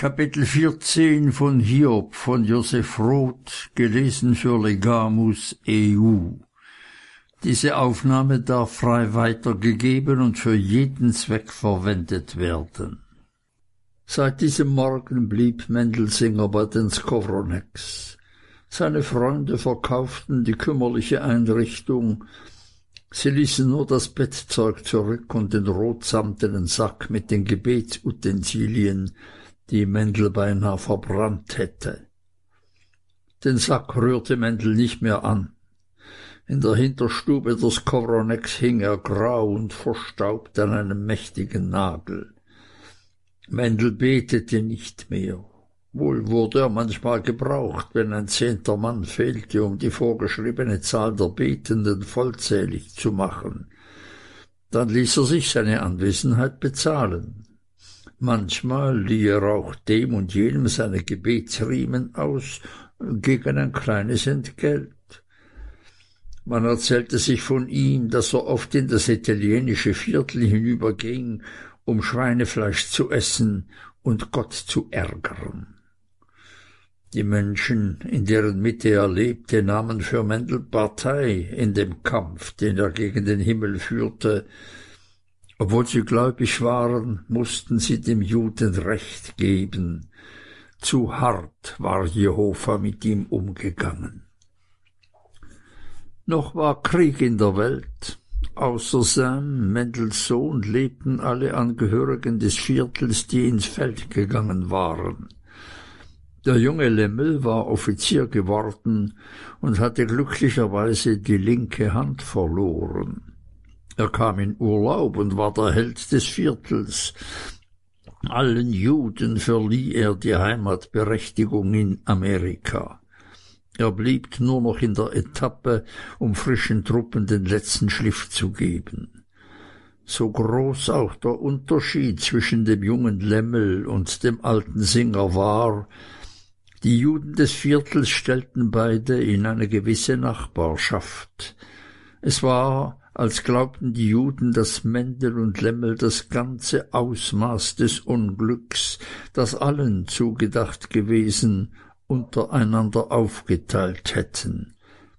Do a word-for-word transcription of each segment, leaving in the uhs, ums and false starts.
Kapitel vierzehn von Hiob von Joseph Roth, gelesen für Legamus E U. Diese Aufnahme darf frei weitergegeben und für jeden Zweck verwendet werden. Seit diesem Morgen blieb Mendelsinger bei den Skowroneks. Seine Freunde verkauften die kümmerliche Einrichtung. Sie ließen nur das Bettzeug zurück und den rotsamtenen Sack mit den Gebetsutensilien, die Mendel beinahe verbrannt hätte. Den Sack rührte Mendel nicht mehr an. In der Hinterstube der Skowroneks hing er grau und verstaubt an einem mächtigen Nagel. Mendel betete nicht mehr. Wohl wurde er manchmal gebraucht, wenn ein zehnter Mann fehlte, um die vorgeschriebene Zahl der Betenden vollzählig zu machen. Dann ließ er sich seine Anwesenheit bezahlen. Manchmal lieh er auch dem und jenem seine Gebetsriemen aus, gegen ein kleines Entgelt. Man erzählte sich von ihm, dass er oft in das italienische Viertel hinüberging, um Schweinefleisch zu essen und Gott zu ärgern. Die Menschen, in deren Mitte er lebte, nahmen für Mendel Partei in dem Kampf, den er gegen den Himmel führte. Obwohl sie gläubig waren, mussten sie dem Juden Recht geben. Zu hart war Jehova mit ihm umgegangen. Noch war Krieg in der Welt. Außer Sam, Mendels Sohn, lebten alle Angehörigen des Viertels, die ins Feld gegangen waren. Der junge Lemmel war Offizier geworden und hatte glücklicherweise die linke Hand verloren. Er kam in Urlaub und war der Held des Viertels. Allen Juden verlieh er die Heimatberechtigung in Amerika. Er blieb nur noch in der Etappe, um frischen Truppen den letzten Schliff zu geben. So groß auch der Unterschied zwischen dem jungen Lemmel und dem alten Singer war, die Juden des Viertels stellten beide in eine gewisse Nachbarschaft. Es war, als glaubten die Juden, dass Mendel und Lemmel das ganze Ausmaß des Unglücks, das allen zugedacht gewesen, untereinander aufgeteilt hätten.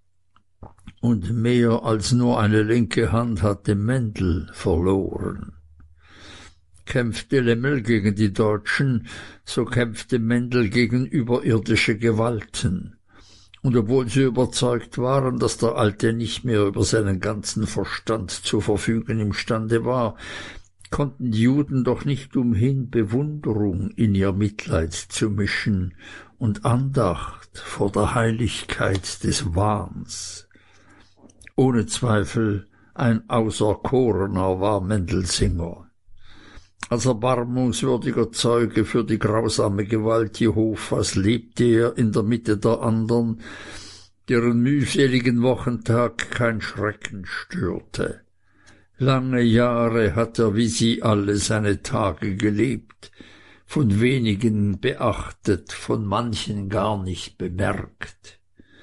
Und mehr als nur eine linke Hand hatte Mendel verloren. Kämpfte Lemmel gegen die Deutschen, so kämpfte Mendel gegen überirdische Gewalten. Und obwohl sie überzeugt waren, dass der Alte nicht mehr über seinen ganzen Verstand zu verfügen imstande war, konnten die Juden doch nicht umhin, Bewunderung in ihr Mitleid zu mischen und Andacht vor der Heiligkeit des Wahns. Ohne Zweifel ein Auserkorener war Mendelsinger. Als erbarmungswürdiger Zeuge für die grausame Gewalt Jehovas lebte er in der Mitte der andern, deren mühseligen Wochentag kein Schrecken störte. Lange Jahre hat er wie sie alle seine Tage gelebt, von wenigen beachtet, von manchen gar nicht bemerkt.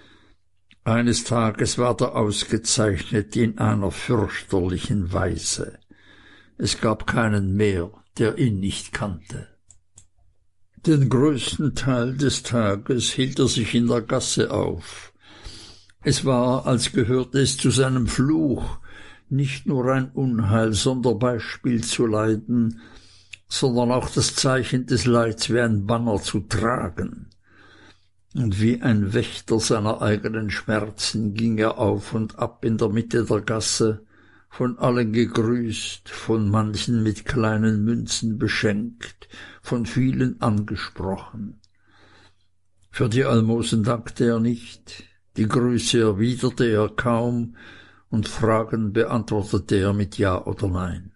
Eines Tages ward er ausgezeichnet in einer fürchterlichen Weise. Es gab keinen mehr, der ihn nicht kannte. Den größten Teil des Tages hielt er sich in der Gasse auf. Es war, als gehörte es zu seinem Fluch, nicht nur ein Unheil sonder Beispiel zu leiden, sondern auch das Zeichen des Leids wie ein Banner zu tragen. Und wie ein Wächter seiner eigenen Schmerzen ging er auf und ab in der Mitte der Gasse, von allen gegrüßt, von manchen mit kleinen Münzen beschenkt, von vielen angesprochen. Für die Almosen dankte er nicht, die Grüße erwiderte er kaum, und Fragen beantwortete er mit Ja oder Nein.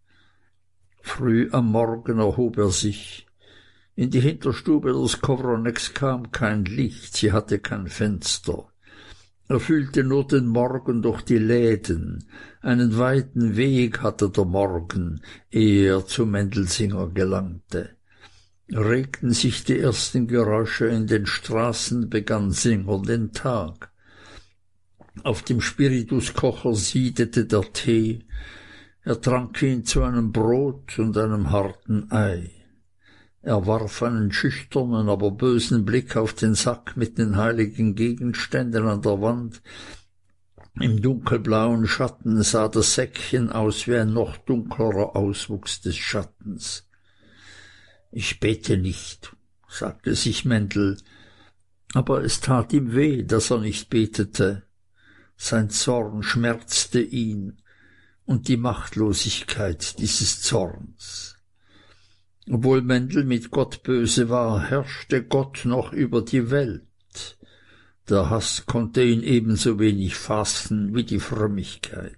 Früh am Morgen erhob er sich. In die Hinterstube der Skowroneks kam kein Licht, sie hatte kein Fenster. Er fühlte nur den Morgen durch die Läden. Einen weiten Weg hatte der Morgen, ehe er zu Mendelsinger gelangte. Regten sich die ersten Geräusche in den Straßen, begann Singer den Tag. Auf dem Spirituskocher siedete der Tee. Er trank ihn zu einem Brot und einem harten Ei. Er warf einen schüchternen, aber bösen Blick auf den Sack mit den heiligen Gegenständen an der Wand. Im dunkelblauen Schatten sah das Säckchen aus wie ein noch dunklerer Auswuchs des Schattens. »Ich bete nicht«, sagte sich Mendel, aber es tat ihm weh, dass er nicht betete. Sein Zorn schmerzte ihn und die Machtlosigkeit dieses Zorns. Obwohl Mendel mit Gott böse war, herrschte Gott noch über die Welt. Der Hass konnte ihn ebenso wenig fassen wie die Frömmigkeit.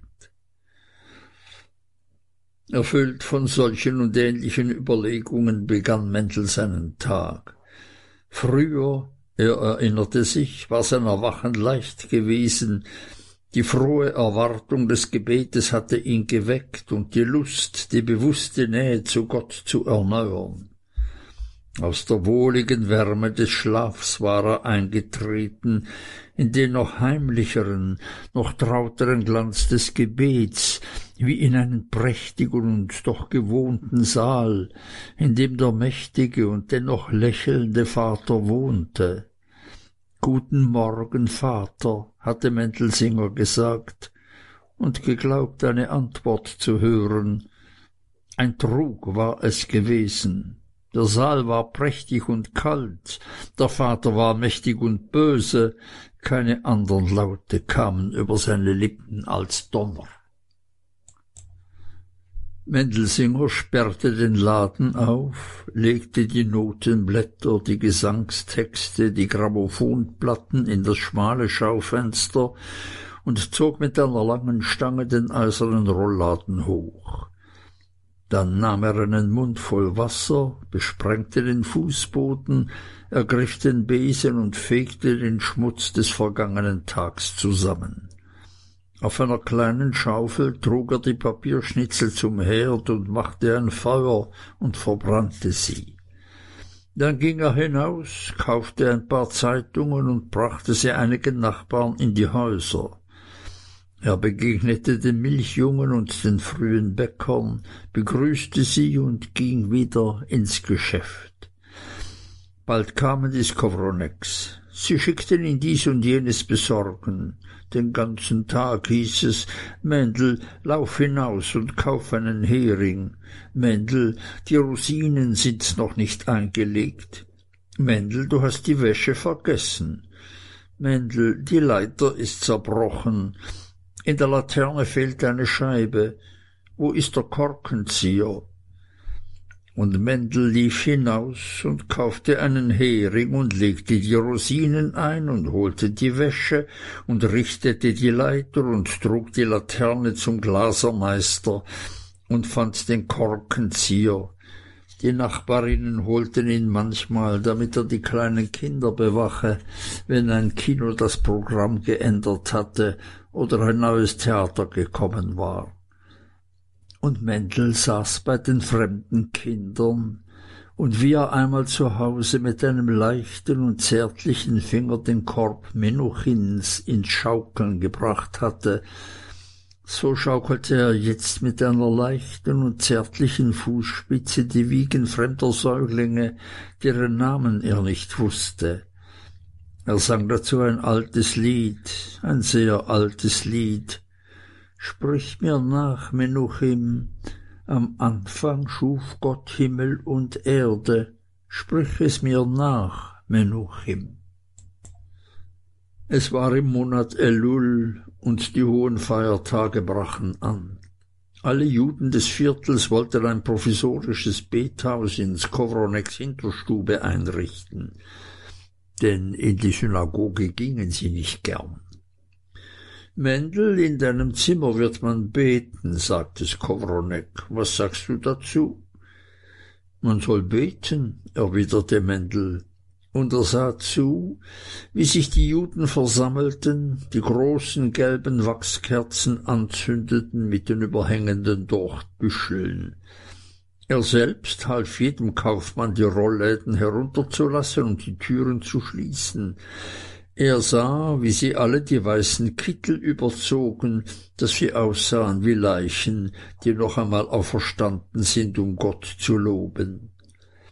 Erfüllt von solchen und ähnlichen Überlegungen begann Mendel seinen Tag. Früher, er erinnerte sich, war sein Erwachen leicht gewesen. Die frohe Erwartung des Gebetes hatte ihn geweckt und die Lust, die bewusste Nähe zu Gott zu erneuern. Aus der wohligen Wärme des Schlafs war er eingetreten in den noch heimlicheren, noch trauteren Glanz des Gebets, wie in einen prächtigen und doch gewohnten Saal, in dem der mächtige und dennoch lächelnde Vater wohnte. »Guten Morgen, Vater«, hatte Mendelsinger gesagt und geglaubt, eine Antwort zu hören. Ein Trug war es gewesen. Der Saal war prächtig und kalt, der Vater war mächtig und böse, keine andern Laute kamen über seine Lippen als Donner. Mendelsinger sperrte den Laden auf, legte die Notenblätter, die Gesangstexte, die Grammophonplatten in das schmale Schaufenster und zog mit einer langen Stange den eisernen Rollladen hoch. Dann nahm er einen Mund voll Wasser, besprengte den Fußboden, ergriff den Besen und fegte den Schmutz des vergangenen Tags zusammen. Auf einer kleinen Schaufel trug er die Papierschnitzel zum Herd und machte ein Feuer und verbrannte sie. Dann ging er hinaus, kaufte ein paar Zeitungen und brachte sie einigen Nachbarn in die Häuser. Er begegnete den Milchjungen und den frühen Bäckern, begrüßte sie und ging wieder ins Geschäft. Bald kamen die Skowroneks. Sie schickten ihn dies und jenes besorgen. Den ganzen Tag hieß es: Mendel, lauf hinaus und kauf einen Hering. Mendel, die Rosinen sind noch nicht eingelegt. Mendel, du hast die Wäsche vergessen. Mendel, die Leiter ist zerbrochen. In der Laterne fehlt eine Scheibe. Wo ist der Korkenzieher? Und Mendel lief hinaus und kaufte einen Hering und legte die Rosinen ein und holte die Wäsche und richtete die Leiter und trug die Laterne zum Glasermeister und fand den Korkenzieher. Die Nachbarinnen holten ihn manchmal, damit er die kleinen Kinder bewache, wenn ein Kino das Programm geändert hatte oder ein neues Theater gekommen war. Und Mendel saß bei den fremden Kindern, und wie er einmal zu Hause mit einem leichten und zärtlichen Finger den Korb Menuchins ins Schaukeln gebracht hatte, so schaukelte er jetzt mit einer leichten und zärtlichen Fußspitze die Wiegen fremder Säuglinge, deren Namen er nicht wusste. Er sang dazu ein altes Lied, ein sehr altes Lied. Sprich mir nach, Menuchim, am Anfang schuf Gott Himmel und Erde. Sprich es mir nach, Menuchim. Es war im Monat Elul und die hohen Feiertage brachen an. Alle Juden des Viertels wollten ein provisorisches Bethaus in Skowroneks Hinterstube einrichten, denn in die Synagoge gingen sie nicht gern. Mendel, in deinem Zimmer wird man beten, sagte Skowronek. Was sagst du dazu? Man soll beten, erwiderte Mendel, und er sah zu, wie sich die Juden versammelten, die großen gelben Wachskerzen anzündeten mit den überhängenden Dortbüscheln. Er selbst half jedem Kaufmann, die Rollläden herunterzulassen und die Türen zu schließen. Er sah, wie sie alle die weißen Kittel überzogen, dass sie aussahen wie Leichen, die noch einmal auferstanden sind, um Gott zu loben.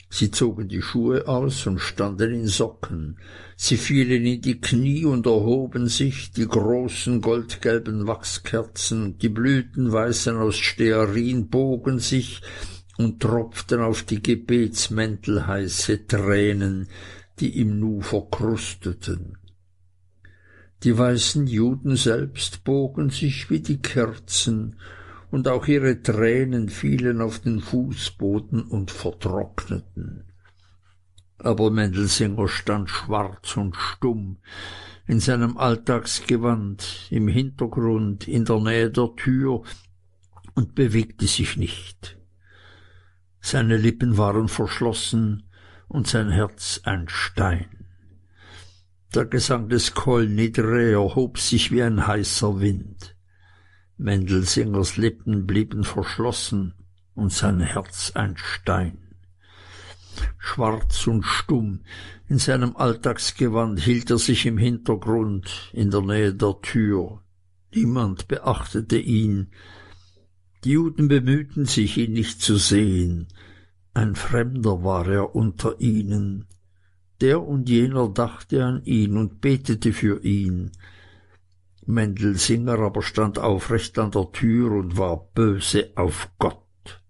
Sie zogen die Schuhe aus und standen in Socken. Sie fielen in die Knie und erhoben sich, die großen goldgelben Wachskerzen, die blütenweißen aus Stearin bogen sich und tropften auf die Gebetsmäntel heiße Tränen, die im Nu verkrusteten. Die weißen Juden selbst bogen sich wie die Kerzen, und auch ihre Tränen fielen auf den Fußboden und vertrockneten. Aber Mendelsinger stand schwarz und stumm in seinem Alltagsgewand, im Hintergrund, in der Nähe der Tür, und bewegte sich nicht. Seine Lippen waren verschlossen und sein Herz ein Stein. Der Gesang des Kol Nidre erhob sich wie ein heißer Wind. Mendelsingers Lippen blieben verschlossen und sein Herz ein Stein. Schwarz und stumm, in seinem Alltagsgewand hielt er sich im Hintergrund, in der Nähe der Tür. Niemand beachtete ihn. Die Juden bemühten sich, ihn nicht zu sehen. Ein Fremder war er unter ihnen. Der und jener dachte an ihn und betete für ihn. Mendelsinger aber stand aufrecht an der Tür und war böse auf Gott.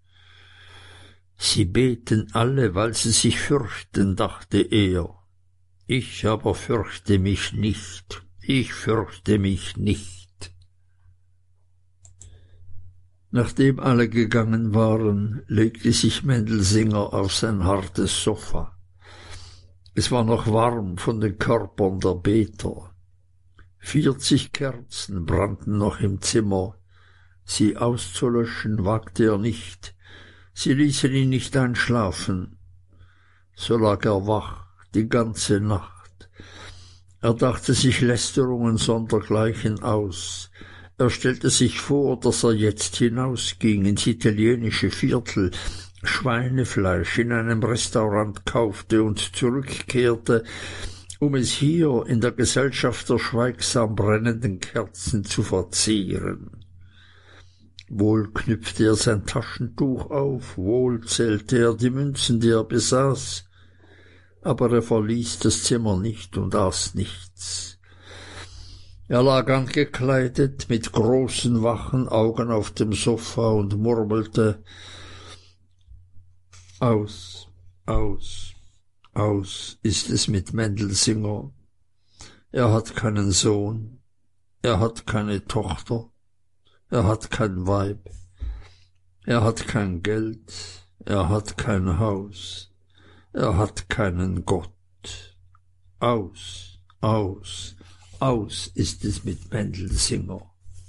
Sie beten alle, weil sie sich fürchten, dachte er. Ich aber fürchte mich nicht, ich fürchte mich nicht. Nachdem alle gegangen waren, legte sich Mendelsinger auf sein hartes Sofa. Es war noch warm von den Körpern der Beter. Vierzig Kerzen brannten noch im Zimmer. Sie auszulöschen wagte er nicht. Sie ließen ihn nicht einschlafen. So lag er wach die ganze Nacht. Er dachte sich Lästerungen sondergleichen aus. Er stellte sich vor, dass er jetzt hinausging ins italienische Viertel, Schweinefleisch in einem Restaurant kaufte und zurückkehrte, um es hier in der Gesellschaft der schweigsam brennenden Kerzen zu verzehren. Wohl knüpfte er sein Taschentuch auf, wohl zählte er die Münzen, die er besaß, aber er verließ das Zimmer nicht und aß nichts. Er lag angekleidet, mit großen wachen Augen auf dem Sofa und murmelte: Aus, aus, aus ist es mit Mendelsinger. Er hat keinen Sohn, er hat keine Tochter, er hat kein Weib, er hat kein Geld, er hat kein Haus, er hat keinen Gott. Aus, aus, aus ist es mit Mendelsinger.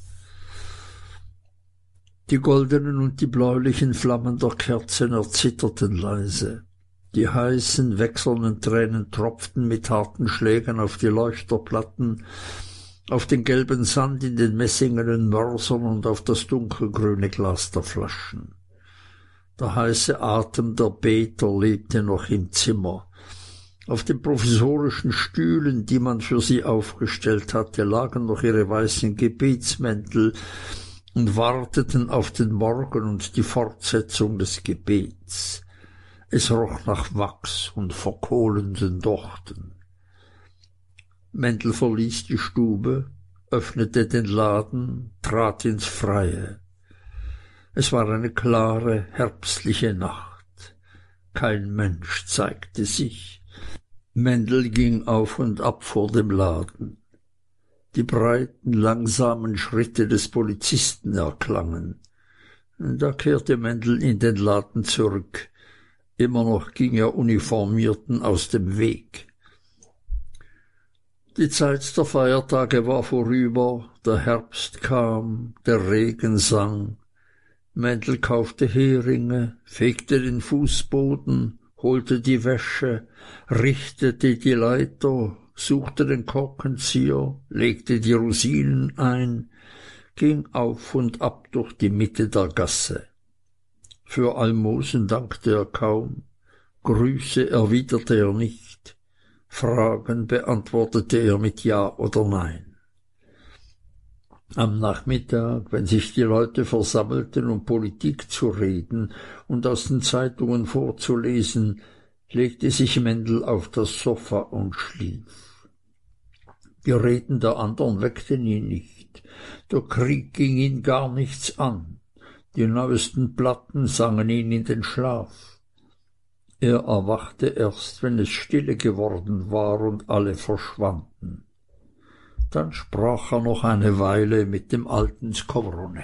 Die goldenen und die bläulichen Flammen der Kerzen erzitterten leise. Die heißen, wechselnden Tränen tropften mit harten Schlägen auf die Leuchterplatten, auf den gelben Sand in den messingenen Mörsern und auf das dunkelgrüne Glas der Flaschen. Der heiße Atem der Beter lebte noch im Zimmer. Auf den provisorischen Stühlen, die man für sie aufgestellt hatte, lagen noch ihre weißen Gebetsmäntel und warteten auf den Morgen und die Fortsetzung des Gebets. Es roch nach Wachs und verkohlenden Dochten. Mendel verließ die Stube, öffnete den Laden, trat ins Freie. Es war eine klare, herbstliche Nacht. Kein Mensch zeigte sich. Mendel ging auf und ab vor dem Laden. Die breiten, langsamen Schritte des Polizisten erklangen. Da kehrte Mendel in den Laden zurück. Immer noch ging er Uniformierten aus dem Weg. Die Zeit der Feiertage war vorüber, der Herbst kam, der Regen sang. Mendel kaufte Heringe, fegte den Fußboden, holte die Wäsche, richtete die Leiter, suchte den Korkenzieher, legte die Rosinen ein, ging auf und ab durch die Mitte der Gasse. Für Almosen dankte er kaum, Grüße erwiderte er nicht, Fragen beantwortete er mit Ja oder Nein. Am Nachmittag, wenn sich die Leute versammelten, um Politik zu reden und aus den Zeitungen vorzulesen, legte sich Mendel auf das Sofa und schlief. Die Reden der andern weckten ihn nicht. Der Krieg ging ihn gar nichts an. Die neuesten Platten sangen ihn in den Schlaf. Er erwachte erst, wenn es stille geworden war und alle verschwanden. Dann sprach er noch eine Weile mit dem alten Skowronek.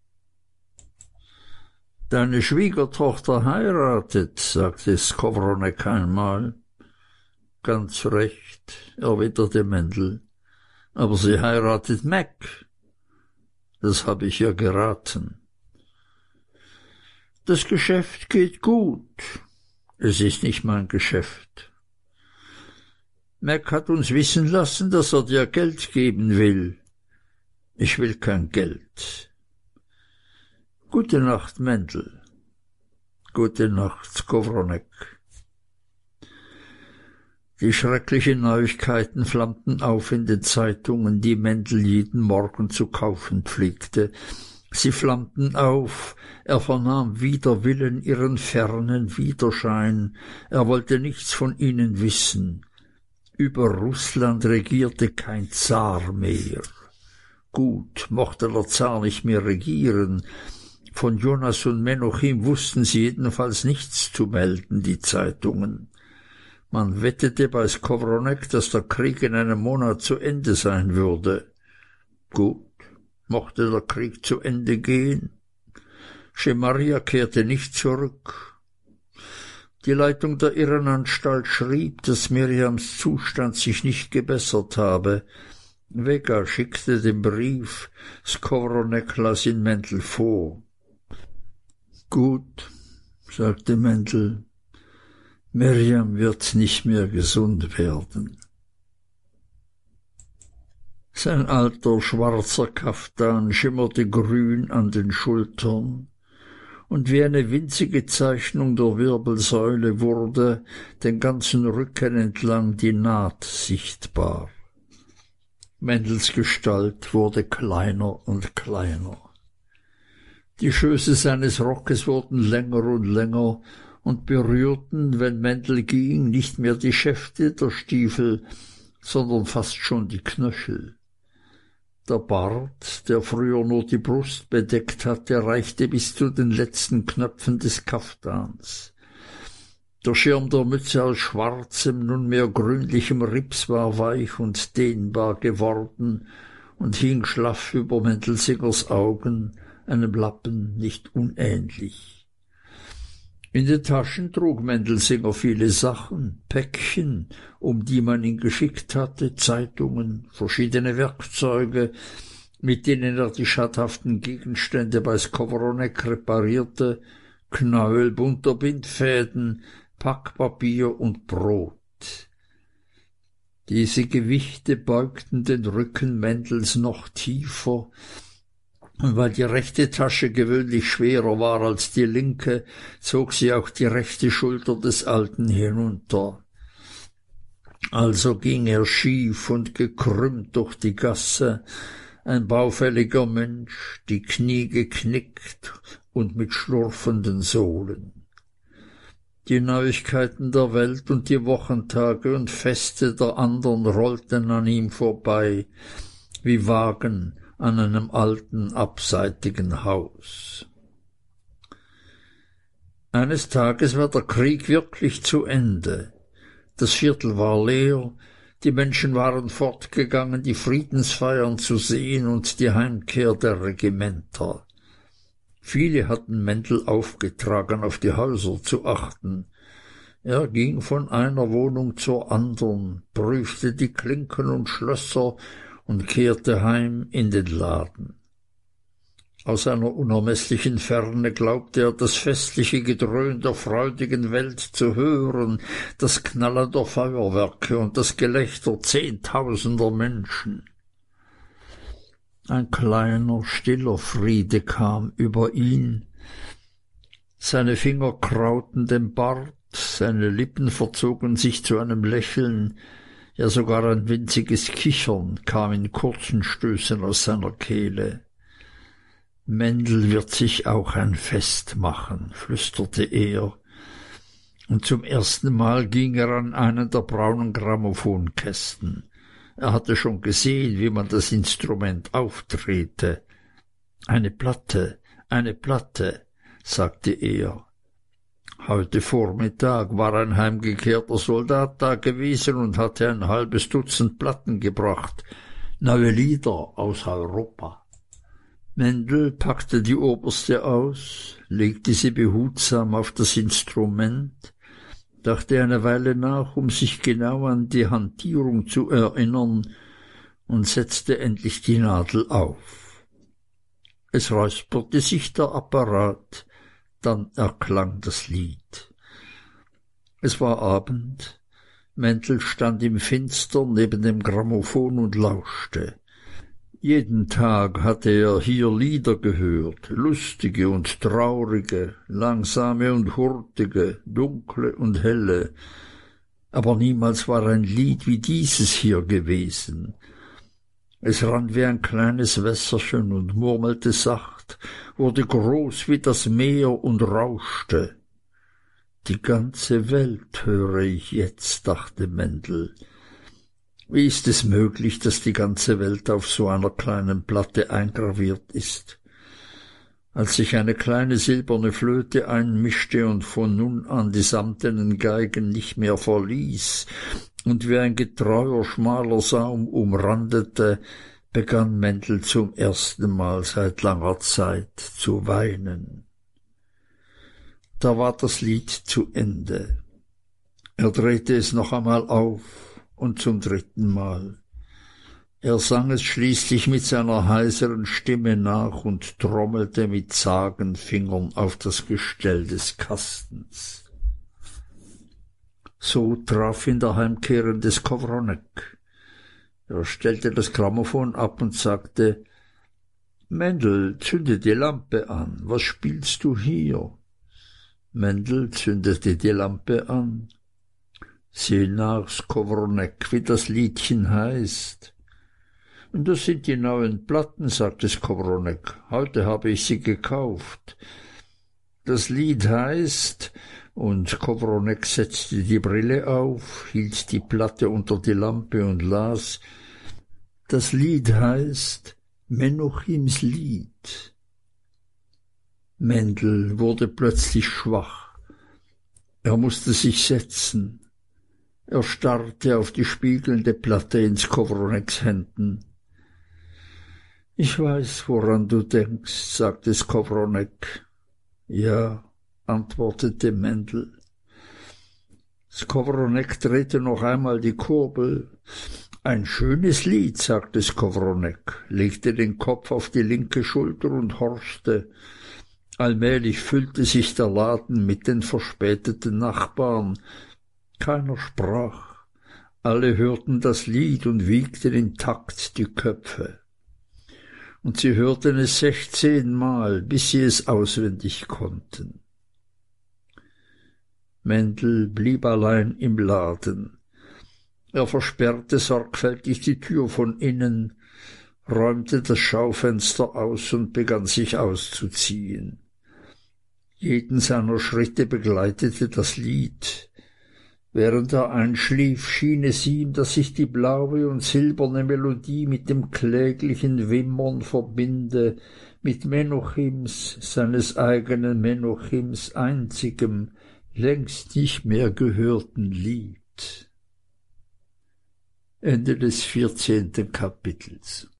»Deine Schwiegertochter heiratet«, sagte Skowronek einmal. »Ganz recht«, erwiderte Mendel, »aber sie heiratet Mac. Das habe ich ihr geraten.« »Das Geschäft geht gut.« »Es ist nicht mein Geschäft.« »Mac hat uns wissen lassen, dass er dir Geld geben will.« »Ich will kein Geld.« »Gute Nacht, Mendel.« »Gute Nacht, Skowronek.« Die schrecklichen Neuigkeiten flammten auf in den Zeitungen, die Mendel jeden Morgen zu kaufen pflegte. Sie flammten auf, er vernahm wider Willen ihren fernen Widerschein, er wollte nichts von ihnen wissen. Über Russland regierte kein Zar mehr. Gut, mochte der Zar nicht mehr regieren. Von Jonas und Menuchim wussten sie jedenfalls nichts zu melden, die Zeitungen. Man wettete bei Skowronek, dass der Krieg in einem Monat zu Ende sein würde. Gut, mochte der Krieg zu Ende gehen. Schemaria kehrte nicht zurück. Die Leitung der Irrenanstalt schrieb, dass Miriams Zustand sich nicht gebessert habe. Vega schickte den Brief, Skowronek las ihn Mendel vor. »Gut«, sagte Mendel, »Miriam wird nicht mehr gesund werden.« Sein alter schwarzer Kaftan schimmerte grün an den Schultern, und wie eine winzige Zeichnung der Wirbelsäule wurde den ganzen Rücken entlang die Naht sichtbar. Mendels Gestalt wurde kleiner und kleiner. Die Schöße seines Rockes wurden länger und länger und berührten, wenn Mendel ging, nicht mehr die Schäfte der Stiefel, sondern fast schon die Knöchel. Der Bart, der früher nur die Brust bedeckt hatte, reichte bis zu den letzten Knöpfen des Kaftans. Der Schirm der Mütze aus schwarzem, nunmehr grünlichem Rips war weich und dehnbar geworden und hing schlaff über Mendelsingers Augen, einem Lappen nicht unähnlich. In den Taschen trug Mendelsinger viele Sachen, Päckchen, um die man ihn geschickt hatte, Zeitungen, verschiedene Werkzeuge, mit denen er die schadhaften Gegenstände bei Skowronek reparierte, Knäuel bunter Bindfäden, Packpapier und Brot. Diese Gewichte beugten den Rücken Mendels noch tiefer, und weil die rechte Tasche gewöhnlich schwerer war als die linke, zog sie auch die rechte Schulter des Alten hinunter. Also ging er schief und gekrümmt durch die Gasse, ein baufälliger Mensch, die Knie geknickt und mit schlurfenden Sohlen. Die Neuigkeiten der Welt und die Wochentage und Feste der andern rollten an ihm vorbei, wie Wagen an einem alten, abseitigen Haus. Eines Tages war der Krieg wirklich zu Ende. Das Viertel war leer, die Menschen waren fortgegangen, die Friedensfeiern zu sehen und die Heimkehr der Regimenter. Viele hatten Mendel aufgetragen, auf die Häuser zu achten. Er ging von einer Wohnung zur andern, prüfte die Klinken und Schlösser und kehrte heim in den Laden. Aus einer unermeßlichen Ferne glaubte er, das festliche Gedröhn der freudigen Welt zu hören, das Knallen der Feuerwerke und das Gelächter zehntausender Menschen. Ein kleiner, stiller Friede kam über ihn. Seine Finger krauten den Bart, seine Lippen verzogen sich zu einem Lächeln, ja sogar ein winziges Kichern kam in kurzen Stößen aus seiner Kehle. Mendel wird sich auch ein Fest machen, flüsterte er, und zum ersten Mal ging er an einen der braunen Grammophonkästen. Er hatte schon gesehen, wie man das Instrument auftrete. Eine Platte, eine Platte, sagte er. Heute Vormittag war ein heimgekehrter Soldat da gewesen und hatte ein halbes Dutzend Platten gebracht, neue Lieder aus Europa. Mendel packte die oberste aus, legte sie behutsam auf das Instrument, dachte eine Weile nach, um sich genau an die Hantierung zu erinnern, und setzte endlich die Nadel auf. Es räusperte sich der Apparat, dann erklang das Lied. Es war Abend. Mendel stand im Finstern neben dem Grammophon und lauschte. Jeden Tag hatte er hier Lieder gehört, lustige und traurige, langsame und hurtige, dunkle und helle. Aber niemals war ein Lied wie dieses hier gewesen. Es rann wie ein kleines Wässerchen und murmelte sacht, wurde groß wie das Meer und rauschte. Die ganze Welt höre ich jetzt, dachte Mendel. Wie ist es möglich, dass die ganze Welt auf so einer kleinen Platte eingraviert ist? Als sich eine kleine silberne Flöte einmischte und von nun an die samtenen Geigen nicht mehr verließ und wie ein getreuer schmaler Saum umrandete, begann Mendel zum ersten Mal seit langer Zeit zu weinen. Da war das Lied zu Ende. Er drehte es noch einmal auf und zum dritten Mal. Er sang es schließlich mit seiner heiseren Stimme nach und trommelte mit zagen Fingern auf das Gestell des Kastens. So traf ihn der heimkehrende Skowronek. Er stellte das Grammophon ab und sagte: »Mendel, zünde die Lampe an. Was spielst du hier?« Mendel zündete die Lampe an. »Sieh nach, Skowronek, wie das Liedchen heißt.« »Das sind die neuen Platten«, sagte Skowronek. »Heute habe ich sie gekauft. Das Lied heißt...« Und Skowronek setzte die Brille auf, hielt die Platte unter die Lampe und las: »Das Lied heißt Menuchims Lied.« Mendel wurde plötzlich schwach. Er musste sich setzen. Er starrte auf die spiegelnde Platte in Skowroneks Händen. »Ich weiß, woran du denkst«, sagte Skowronek. »Ja«, antwortete Mendel. Skowronek drehte noch einmal die Kurbel. »Ein schönes Lied«, sagte Skowronek, legte den Kopf auf die linke Schulter und horchte. Allmählich füllte sich der Laden mit den verspäteten Nachbarn. Keiner sprach. Alle hörten das Lied und wiegten im Takt die Köpfe. Und sie hörten es sechzehnmal, bis sie es auswendig konnten. Mendel blieb allein im Laden. Er versperrte sorgfältig die Tür von innen, räumte das Schaufenster aus und begann sich auszuziehen. Jeden seiner Schritte begleitete das Lied. Während er einschlief, schien es ihm, dass sich die blaue und silberne Melodie mit dem kläglichen Wimmern verbinde, mit Menuchims, seines eigenen Menuchims einzigem, längst nicht mehr gehörten Lied. Ende des vierzehnten Kapitels.